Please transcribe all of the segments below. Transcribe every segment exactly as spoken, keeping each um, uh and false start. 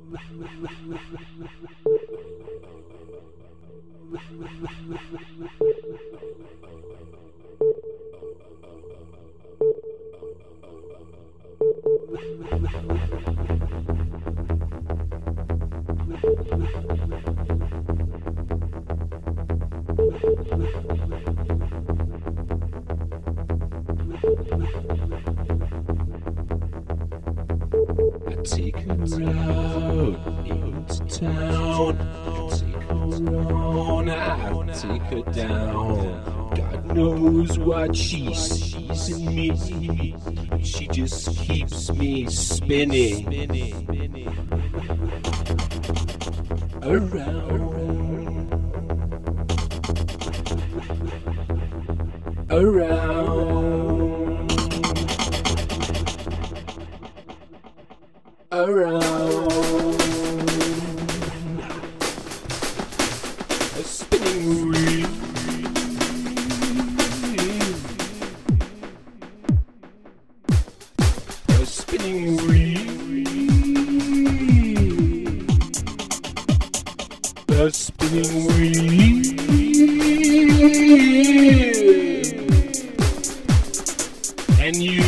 Take her out into town. Take her on out. Take her down. God knows what she sees in me. She just keeps me spinning around, around, around. A spinning wheel. A spinning wheel. A spinning wheel. And you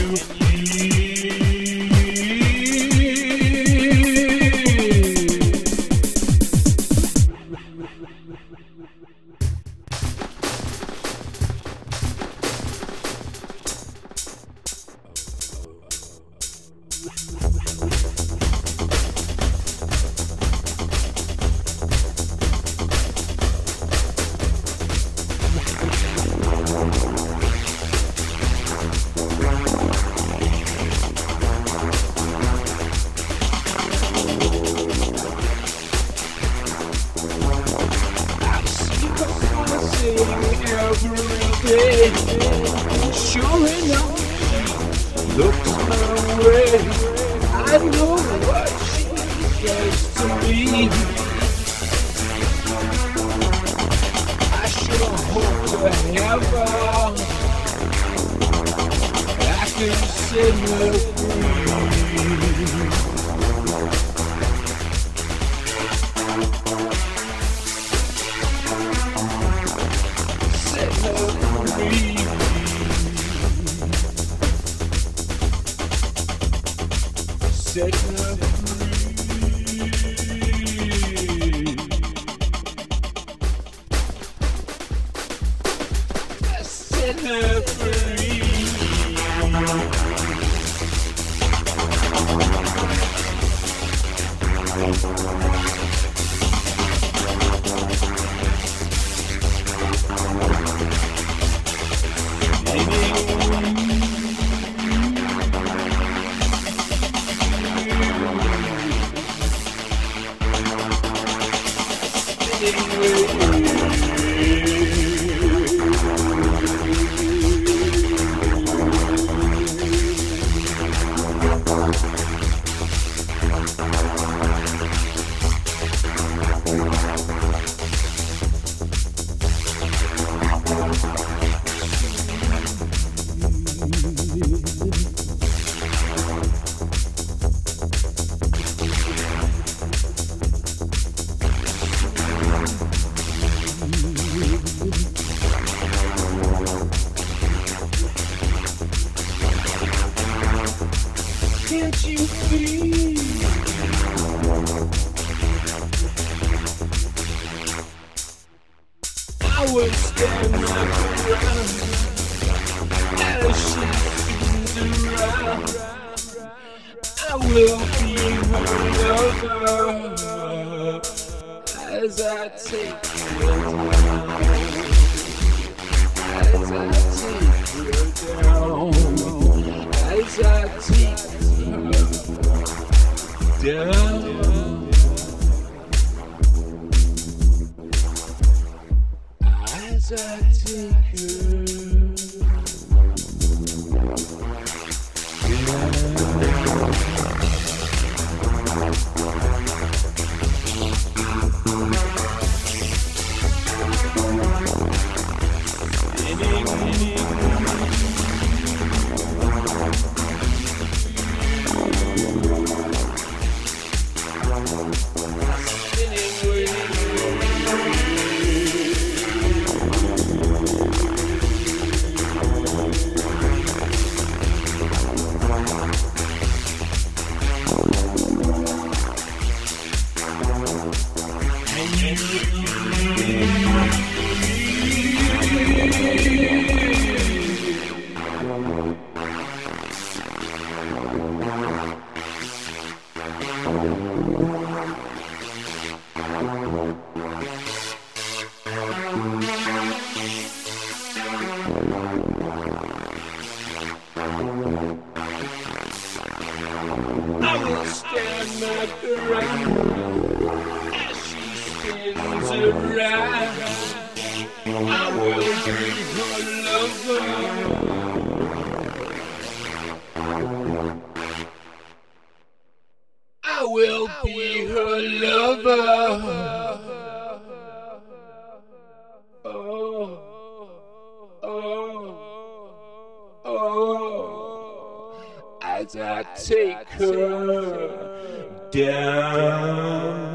every day, and sure enough, she looks my way. I know what she does to me. I sure hope to heaven I can set her free. Set her free. Set her free. Set her free. Can't you feel? I was standing around as she spins around. I will be her lover as I take her down. As I take her down. As I take down, as I take her down. I will stand my ground as she spins around. I will be her lover. I will be her lover. Oh, oh, oh, as I take her down.